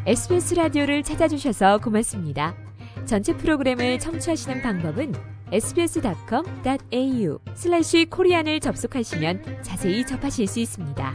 SBS 라디오를 찾아주셔서 고맙습니다. 전체 프로그램을 청취하시는 방법은 sbs.com.au/korean을 접속하시면 자세히 접하실 수 있습니다.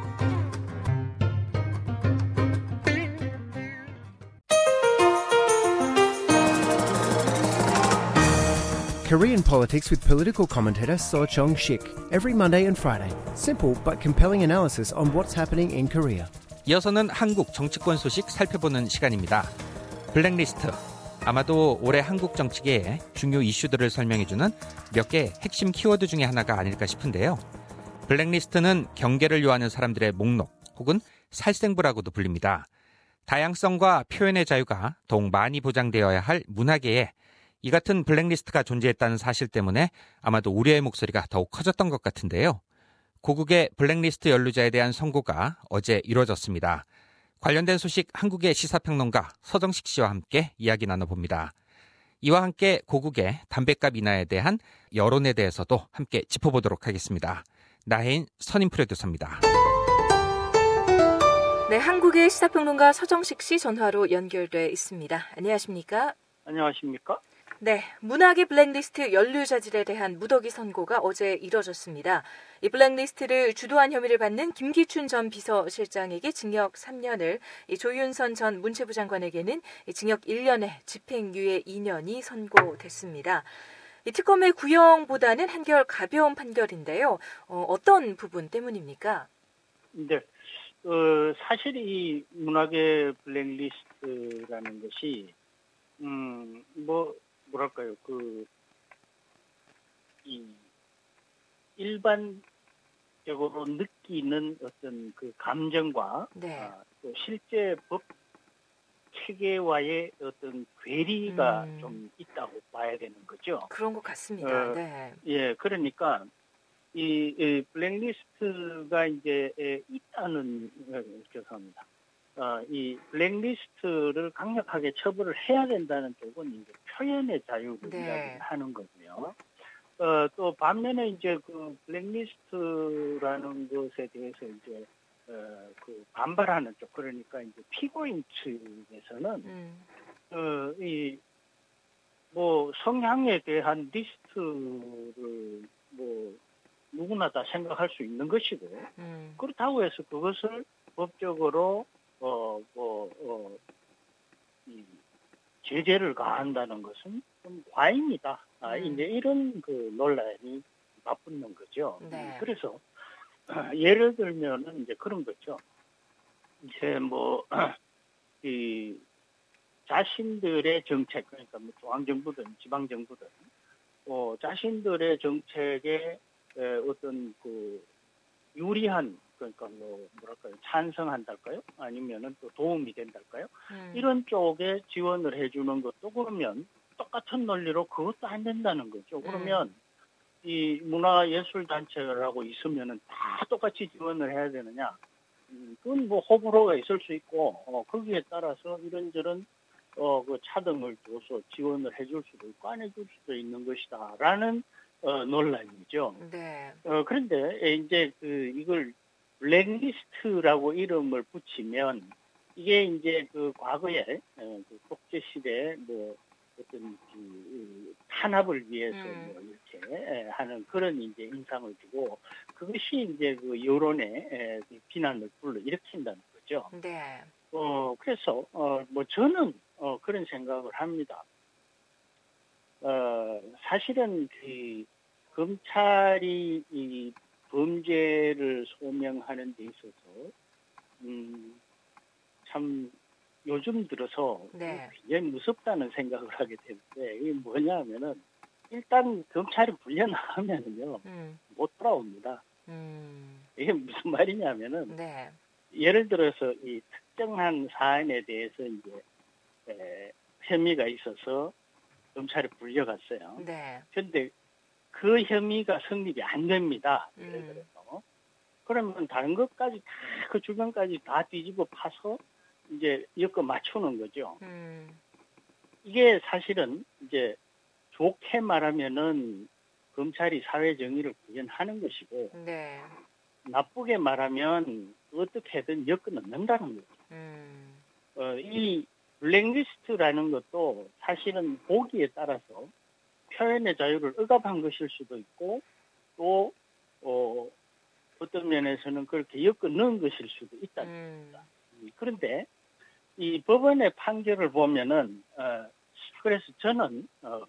Korean politics with political commentator Seo Chong-sik. Every Monday and Friday. Simple but compelling analysis on what's happening in Korea. 이어서는 한국 정치권 소식 살펴보는 시간입니다. 블랙리스트. 아마도 올해 한국 정치계의 중요 이슈들을 설명해주는 몇 개의 핵심 키워드 중에 하나가 아닐까 싶은데요. 블랙리스트는 경계를 요하는 사람들의 목록 혹은 살생부라고도 불립니다. 다양성과 표현의 자유가 더욱 많이 보장되어야 할 문화계에 이 같은 블랙리스트가 존재했다는 사실 때문에 아마도 우려의 목소리가 더욱 커졌던 것 같은데요. 고국의 블랙리스트 연루자에 대한 선고가 어제 이뤄졌습니다. 관련된 소식 한국의 시사평론가 서정식 씨와 함께 이야기 나눠봅니다. 이와 함께 고국의 담뱃값 인하에 대한 여론에 대해서도 함께 짚어보도록 하겠습니다. 나혜인 선임프로듀서입니다. 네, 한국의 시사평론가 서정식 씨 전화로 연결돼 있습니다. 안녕하십니까? 안녕하십니까? 네, 문학의 블랙리스트 연루자들에 대한 무더기 선고가 어제 이뤄졌습니다. 이 블랙리스트를 주도한 혐의를 받는 김기춘 전 비서실장에게 징역 3년을, 조윤선 전 문체부 장관에게는 징역 1년에 집행유예 2년이 선고됐습니다. 이 특검의 구형보다는 한결 가벼운 판결인데요. 어떤 부분 때문입니까? 네, 사실 이 문학의 블랙리스트라는 것이 뭐랄까요, 이 일반적으로 느끼는 어떤 그 감정과 네. 또 실제 법 체계와의 어떤 괴리가 좀 있다고 봐야 되는 거죠. 그런 것 같습니다. 네. 예, 그러니까 이 블랙리스트가 이제 있다는 죄송합니다. 이 블랙리스트를 강력하게 처벌을 해야 된다는 쪽은 이제 표현의 자유를 네. 이야기하는 거고요. 또 반면에 이제 그 블랙리스트라는 것에 대해서 이제 그 반발하는 쪽, 그러니까 이제 피고인 측에서는 이 뭐 성향에 대한 리스트를 뭐 누구나 다 생각할 수 있는 것이고 그렇다고 해서 그것을 법적으로 이 제재를 가한다는 것은 좀 과잉이다. 이제 이런 그 논란이 맞붙는 거죠. 네. 그래서 예를 들면은 이제 그런 거죠. 이제 이 자신들의 정책, 그러니까 뭐 중앙정부든 지방정부든 자신들의 정책에 어떤 그 유리한, 그러니까 뭐랄까요, 찬성한달까요? 아니면은 또 도움이 된달까요? 이런 쪽에 지원을 해주는 것도 그러면 똑같은 논리로 그것도 안 된다는 거죠. 그러면 이 문화예술단체라고 있으면은 다 똑같이 지원을 해야 되느냐? 그건 뭐 호불호가 있을 수 있고, 거기에 따라서 이런저런 그 차등을 줘서 지원을 해줄 수도 있고 안 해줄 수도 있는 것이다라는 논란이죠. 네. 그런데 이제 이걸 블랙리스트라고 이름을 붙이면 이게 이제 그 과거에 그 독재 시대 뭐 어떤 그 탄압을 위해서 뭐 이렇게 하는 그런 이제 인상을 주고 그것이 이제 그 여론의 비난을 불러일으킨다는 거죠. 네. 그래서 뭐 저는 그런 생각을 합니다. 사실은 그 검찰이 이 범죄를 소명하는 데 있어서 참 요즘 들어서 네. 굉장히 무섭다는 생각을 하게 되는데 이게 뭐냐 하면은 일단 검찰이 불려나가면은요 못 돌아옵니다. 이게 무슨 말이냐면은 네. 예를 들어서 이 특정한 사안에 대해서 이제 혐의가 있어서 검찰에 불려갔어요. 네. 그런데 그 혐의가 성립이 안 됩니다. 예를 들어서. 그러면 다른 것까지 다 그 주변까지 다 뒤집어 파서 이제 엮어 맞추는 거죠. 이게 사실은 이제 좋게 말하면은 검찰이 사회 정의를 구현하는 것이고 네. 나쁘게 말하면 어떻게든 엮어 넣는다는 거죠. 이 블랙리스트라는 것도 사실은 보기에 따라서 표현의 자유를 억압한 것일 수도 있고 또 어떤 면에서는 그렇게 엮어 넣은 것일 수도 있다는 겁니다. 그런데 이 법원의 판결을 보면은 그래서 저는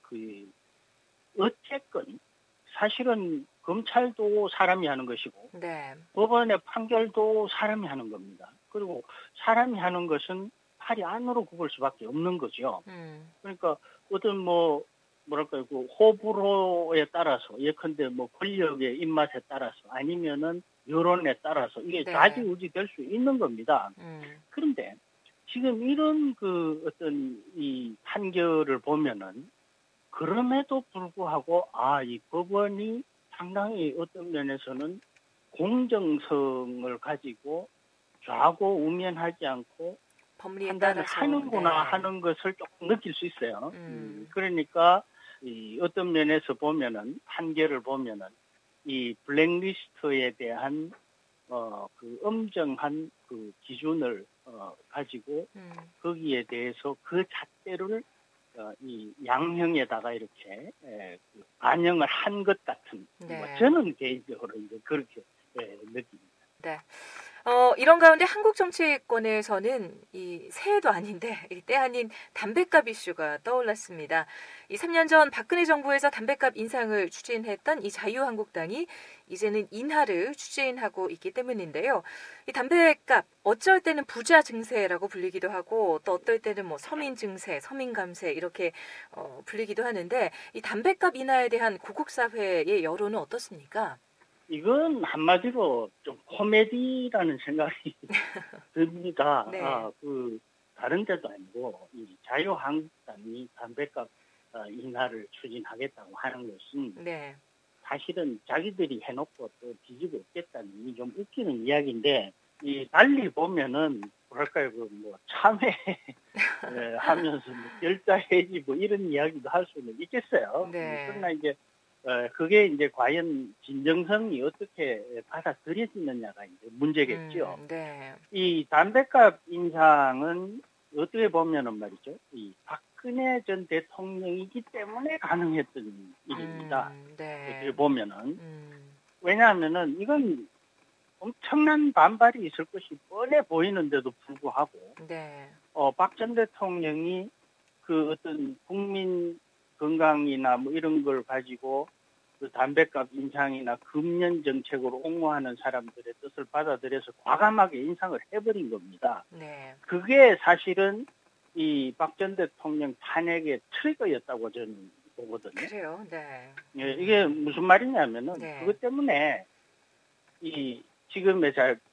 어쨌건 사실은 검찰도 사람이 하는 것이고 네. 법원의 판결도 사람이 하는 겁니다. 그리고 사람이 하는 것은 팔이 안으로 굽을 수밖에 없는 거죠. 그러니까 어떤 뭐랄까요, 그 호불호에 따라서 예컨대 뭐 권력의 입맛에 따라서 아니면은 여론에 따라서 이게 네. 좌지우지 될 수 있는 겁니다. 그런데 지금 이런 그 어떤 이 판결을 보면은 그럼에도 불구하고 이 법원이 상당히 어떤 면에서는 공정성을 가지고 좌고우면하지 않고 법리에 판단을 따라서 하는구나 네. 하는 것을 조금 느낄 수 있어요. 그러니까 이 어떤 면에서 보면은 판결을 보면은 이 블랙리스트에 대한 그 엄정한 그 기준을 가지고 거기에 대해서 그 잣대를 이 양형에다가 이렇게 반영을 한 것 같은 네. 저는 개인적으로 이제 그렇게 느낍니다. 네. 이런 가운데 한국 정치권에서는 이 새해도 아닌데 때 아닌 담뱃값 이슈가 떠올랐습니다. 이 3년 전 박근혜 정부에서 담뱃값 인상을 추진했던 이 자유한국당이 이제는 인하를 추진하고 있기 때문인데요. 이 담뱃값 어쩔 때는 부자 증세라고 불리기도 하고 또 어떨 때는 뭐 서민 증세, 서민 감세 이렇게 불리기도 하는데 이 담뱃값 인하에 대한 고국 사회의 여론은 어떻습니까? 이건 한마디로 좀 코미디라는 생각이 듭니다. 네. 다른 데도 아니고 이 자유한국당이 담뱃값 인하를 추진하겠다고 하는 것은 네. 사실은 자기들이 해놓고 또 뒤집어 엎겠다는 이 좀 웃기는 이야기인데 이 달리 보면은 뭐랄까요 참회 하면서 결자 해지 이런 이야기도 할 수는 있겠어요. 네. 그러나 이제 그게 이제 과연 진정성이 어떻게 받아들여지느냐가 이제 문제겠죠. 네. 이 담뱃값 인상은 어떻게 보면은 말이죠. 이 박근혜 전 대통령이기 때문에 가능했던 일입니다. 네. 어떻게 보면은. 왜냐하면은 이건 엄청난 반발이 있을 것이 뻔해 보이는데도 불구하고, 네. 박 전 대통령이 그 어떤 국민 건강이나 뭐 이런 걸 가지고 그 담뱃값 인상이나 금연 정책으로 옹호하는 사람들의 뜻을 받아들여서 과감하게 인상을 해버린 겁니다. 네. 그게 사실은 이 박 전 대통령 탄핵의 트리거였다고 저는 보거든요. 그래요. 네. 예, 이게 무슨 말이냐면은 네. 그것 때문에 이 지금의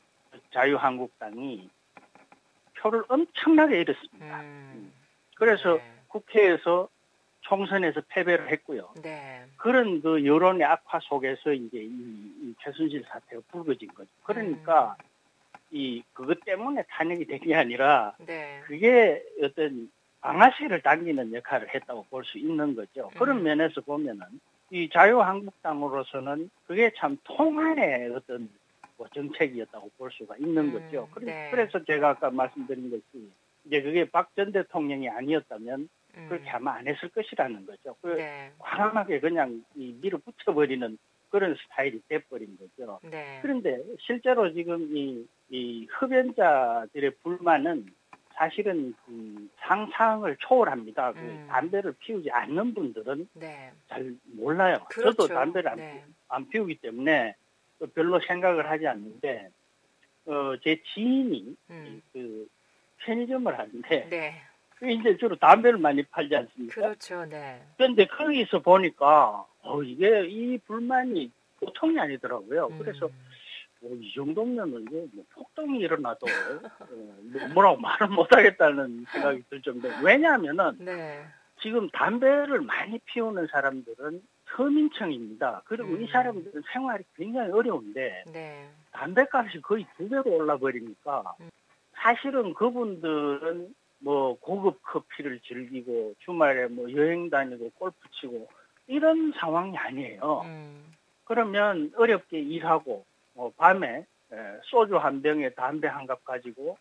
자유한국당이 표를 엄청나게 잃었습니다. 그래서 네. 국회에서 총선에서 패배를 했고요. 네. 그런 그 여론의 악화 속에서 이제 이 최순실 사태가 불거진 거죠. 그러니까 그것 때문에 탄핵이 된 게 아니라 네. 그게 어떤 방아쇠를 당기는 역할을 했다고 볼 수 있는 거죠. 그런 면에서 보면은 이 자유한국당으로서는 그게 참 통한의 어떤 정책이었다고 볼 수가 있는 거죠. 네. 그래서 제가 아까 말씀드린 것이 이제 그게 박 전 대통령이 아니었다면 그렇게 아마 안 했을 것이라는 거죠. 네. 과감하게 그냥 밀어붙여버리는 그런 스타일이 돼버린 거죠. 네. 그런데 실제로 지금 이 흡연자들의 불만은 사실은 그 상상을 초월합니다. 그 담배를 피우지 않는 분들은 네. 잘 몰라요. 그렇죠. 저도 담배를 안 피우기 때문에 별로 생각을 하지 않는데 제 지인이 그 편의점을 하는데 네. 이제 주로 담배를 많이 팔지 않습니까? 그렇죠. 네. 그런데 거기서 보니까 이게 이 불만이 보통이 아니더라고요. 그래서 이 정도면은 이게 뭐 폭동이 일어나도 뭐라고 말을 못하겠다는 생각이 들 정도. 왜냐하면은 네. 지금 담배를 많이 피우는 사람들은 서민층입니다. 그리고 이 사람들은 생활이 굉장히 어려운데 네. 담배값이 거의 2배로 올라버리니까 사실은 그분들은 뭐 고급 커피를 즐기고 주말에 뭐 여행 다니고 골프 치고 이런 상황이 아니에요. 그러면 어렵게 일하고 밤에 소주 한 병에 담배 한 갑 가지고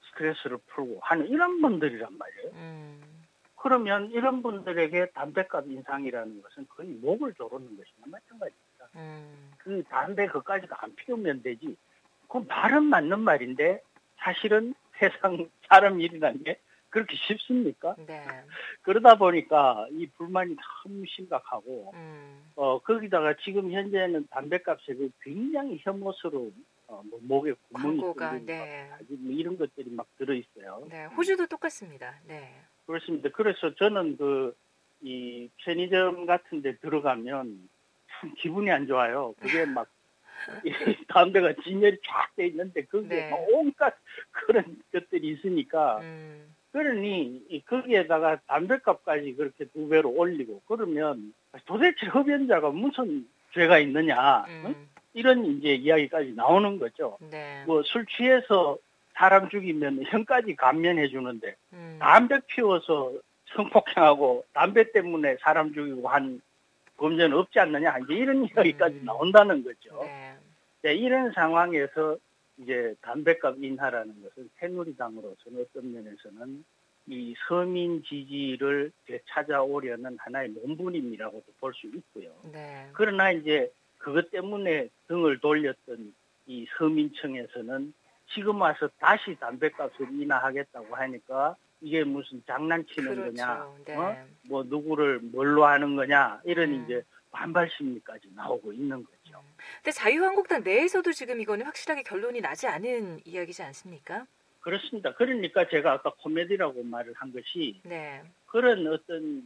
스트레스를 풀고 하는 이런 분들이란 말이에요. 그러면 이런 분들에게 담배값 인상이라는 것은 거의 목을 조르는 것이나 마찬가지입니다. 그 담배 그까지도 안 피우면 되지. 그 말은 맞는 말인데 사실은 세상 사람 일이라는 게 그렇게 쉽습니까? 네. 그러다 보니까 이 불만이 너무 심각하고 거기다가 지금 현재는 담배값이 굉장히 혐오스러운 뭐 목에 구멍이 광고가 뚫린 네. 뭐 이런 것들이 막 들어있어요. 네. 호주도 똑같습니다. 네. 그렇습니다. 그래서 저는 이 편의점 같은 데 들어가면 참 기분이 안 좋아요. 그게 막 담배가 진열이 쫙 돼 있는데 그게 네. 막 온갖 그런 것들이 있으니까 그러니 거기에다가 담배값까지 그렇게 2배로 올리고 그러면 도대체 흡연자가 무슨 죄가 있느냐 이런 이제 이야기까지 나오는 거죠. 네. 뭐 술 취해서 사람 죽이면 형까지 감면해 주는데 담배 피워서 성폭행하고 담배 때문에 사람 죽이고 한 범죄는 없지 않느냐 이제 이런 이야기까지 나온다는 거죠. 네. 네, 이런 상황에서 이제 담배값 인하라는 것은 새누리당으로서는 어떤 면에서는 이 서민 지지를 되찾아오려는 하나의 논문임이라고도 볼 수 있고요. 네. 그러나 이제 그것 때문에 등을 돌렸던 이 서민층에서는 지금 와서 다시 담배값을 인하하겠다고 하니까 이게 무슨 장난치는 그렇죠. 거냐, 네. 뭐 누구를 뭘로 하는 거냐 이런 이제 반발 심리까지 나오고 있는 거죠. 근데 자유한국당 내에서도 지금 이거는 확실하게 결론이 나지 않은 이야기지 않습니까? 그렇습니다. 그러니까 제가 아까 코미디라고 말을 한 것이 네. 그런 어떤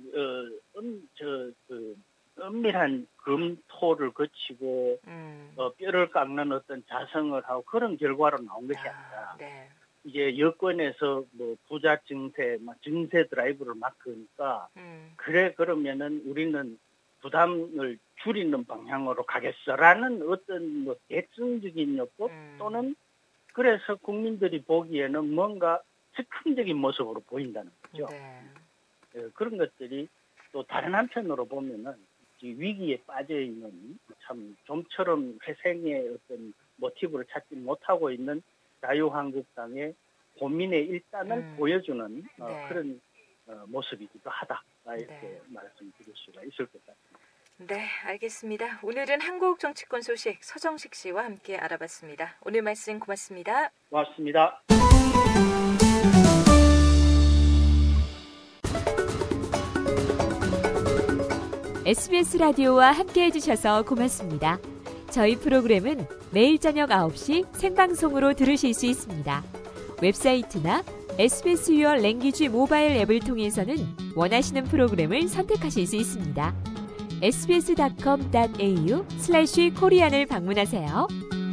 은밀한 검토를 거치고 뼈를 깎는 어떤 자성을 하고 그런 결과로 나온 것이 아니라 네. 이제 여권에서 뭐 부자 증세, 증세 드라이브를 막 그러니까 그러면은 우리는 부담을 줄이는 방향으로 가겠어라는 어떤 뭐 대승적인 요법 또는 그래서 국민들이 보기에는 뭔가 즉흥적인 모습으로 보인다는 거죠. 네. 그런 것들이 또 다른 한편으로 보면은 위기에 빠져 있는 참 좀처럼 회생의 어떤 모티브를 찾지 못하고 있는 자유한국당의 고민의 일단을 보여주는 네. 그런 모습이기도 하다. 이렇게 네. 말씀드릴 수가 있을 것 같습니다. 네, 알겠습니다. 오늘은 한국 정치권 소식 서정식 씨와 함께 알아봤습니다. 오늘 말씀 고맙습니다. 고맙습니다. SBS 라디오와 함께 해주셔서 고맙습니다. 저희 프로그램은 매일 저녁 9시 생방송으로 들으실 수 있습니다. 웹사이트나 SBS Your Language 모바일 앱을 통해서는 원하시는 프로그램을 선택하실 수 있습니다. sbs.com.au/korean을 방문하세요.